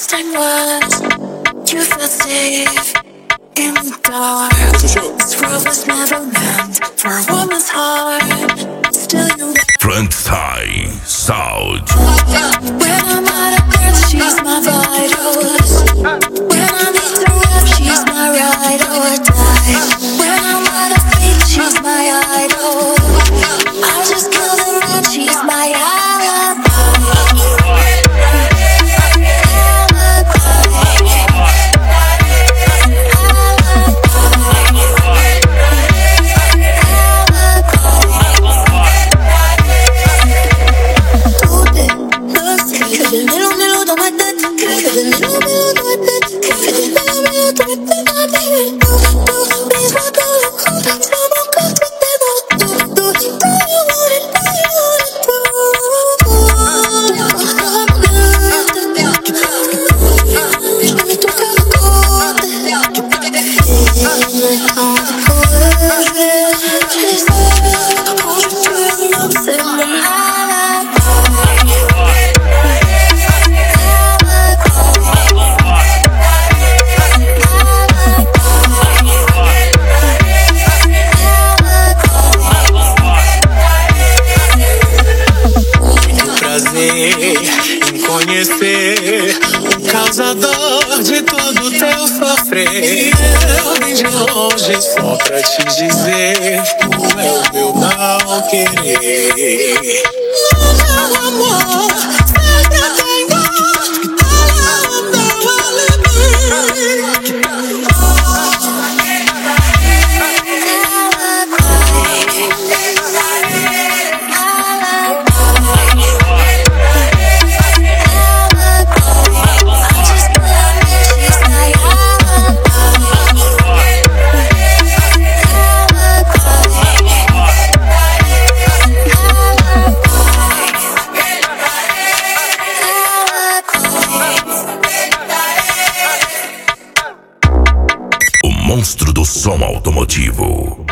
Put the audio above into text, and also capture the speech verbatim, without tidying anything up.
First time was you felt safe in the dark. This world was never meant for a woman's heart. Still you Front Side Sound. when I'm out of breath, she's my vitals. When I need to rest, she's my ride or die. When I'm out of faith, she's my idol. I just kill the rent, she's my alibi. Em conhecer o causador de todo teu sofrer. Eu vim de longe só pra te dizer como é o meu não querer. Meu amor, sempre tenho o meu alibi. O monstro do som automotivo.